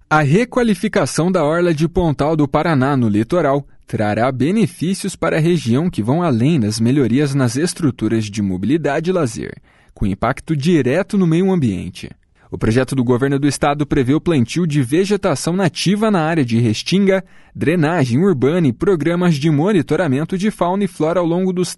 A requalificação da orla de Pontal do Paraná no litoral trará benefícios para a região que vão além das melhorias nas estruturas de mobilidade e lazer, com impacto direto no meio ambiente. O projeto do governo do estado prevê o plantio de vegetação nativa na área de restinga, drenagem urbana e programas de monitoramento de fauna e flora ao longo dos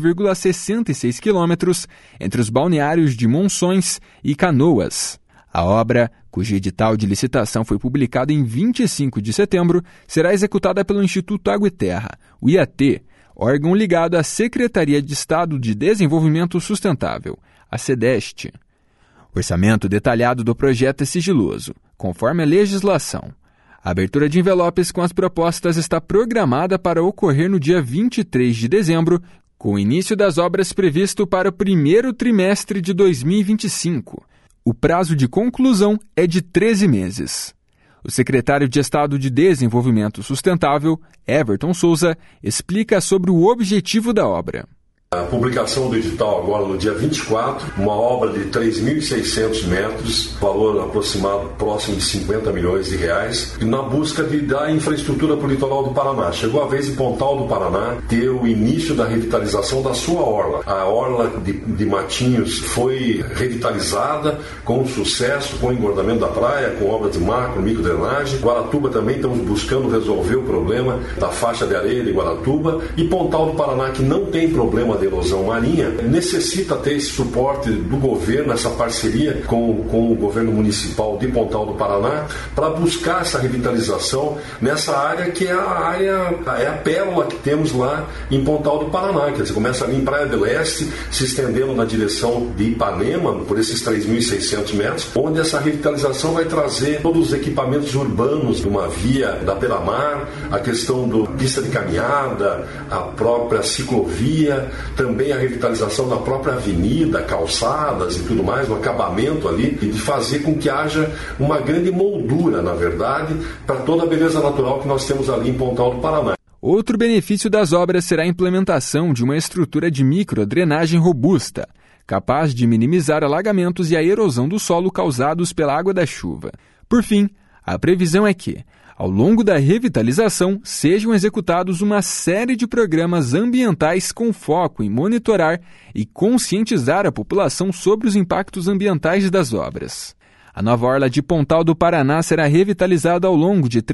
3,66 quilômetros entre os balneários de Monções e Canoas. A obra, cujo edital de licitação foi publicado em 25 de setembro, será executada pelo Instituto Água e Terra, o IAT, órgão ligado à Secretaria de Estado de Desenvolvimento Sustentável, a SEDEST. O orçamento detalhado do projeto é sigiloso, conforme a legislação. A abertura de envelopes com as propostas está programada para ocorrer no dia 23 de dezembro, com o início das obras previsto para o primeiro trimestre de 2025. O prazo de conclusão é de 13 meses. O secretário de Estado de Desenvolvimento Sustentável, Everton Souza, explica sobre o objetivo da obra. A publicação do edital agora no dia 24, uma obra de 3.600 metros, valor aproximado próximo de 50 milhões de reais, na busca de dar infraestrutura para o litoral do Paraná. Chegou a vez de Pontal do Paraná ter o início da revitalização da sua orla. A orla de Matinhos foi revitalizada com sucesso, com engordamento da praia, com obras de macro, microdrenagem. Guaratuba também estamos buscando resolver o problema da faixa de areia de Guaratuba. E Pontal do Paraná, que não tem problema de erosão marinha, necessita ter esse suporte do governo, essa parceria com o governo municipal de Pontal do Paraná, para buscar essa revitalização nessa área que é a pérola que temos lá em Pontal do Paraná. Quer dizer, começa ali em Praia do Leste, se estendendo na direção de Ipanema, por esses 3.600 metros, onde essa revitalização vai trazer todos os equipamentos urbanos de uma via da beira-mar, a questão do pista de caminhada, a própria ciclovia, também a revitalização da própria avenida, calçadas e tudo mais, o acabamento ali, e de fazer com que haja uma grande moldura, na verdade, para toda a beleza natural que nós temos ali em Pontal do Paraná. Outro benefício das obras será a implementação de uma estrutura de microdrenagem robusta, capaz de minimizar alagamentos e a erosão do solo causados pela água da chuva. Por fim, a previsão é que, ao longo da revitalização, sejam executados uma série de programas ambientais com foco em monitorar e conscientizar a população sobre os impactos ambientais das obras. A nova orla de Pontal do Paraná será revitalizada ao longo de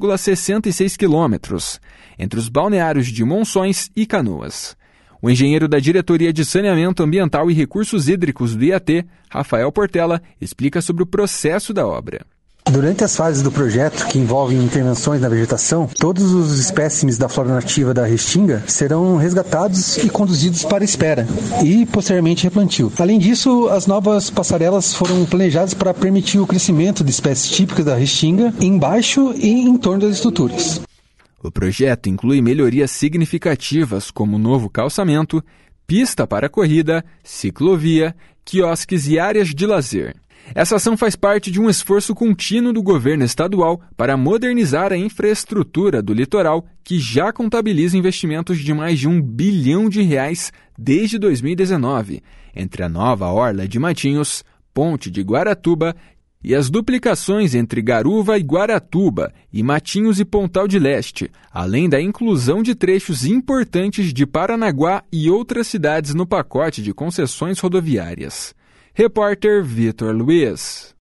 3,66 quilômetros, entre os balneários de Monções e Canoas. O engenheiro da Diretoria de Saneamento Ambiental e Recursos Hídricos do IAT, Rafael Portela, explica sobre o processo da obra. Durante as fases do projeto, que envolvem intervenções na vegetação, todos os espécimes da flora nativa da restinga serão resgatados e conduzidos para espera e, posteriormente, replantio. Além disso, as novas passarelas foram planejadas para permitir o crescimento de espécies típicas da restinga embaixo e em torno das estruturas. O projeto inclui melhorias significativas como novo calçamento, pista para corrida, ciclovia, quiosques e áreas de lazer. Essa ação faz parte de um esforço contínuo do governo estadual para modernizar a infraestrutura do litoral, que já contabiliza investimentos de mais de R$1 bilhão desde 2019, entre a nova orla de Matinhos, Ponte de Guaratuba e as duplicações entre Garuva e Guaratuba e Matinhos e Pontal de Leste, além da inclusão de trechos importantes de Paranaguá e outras cidades no pacote de concessões rodoviárias. Repórter Vitor Luiz.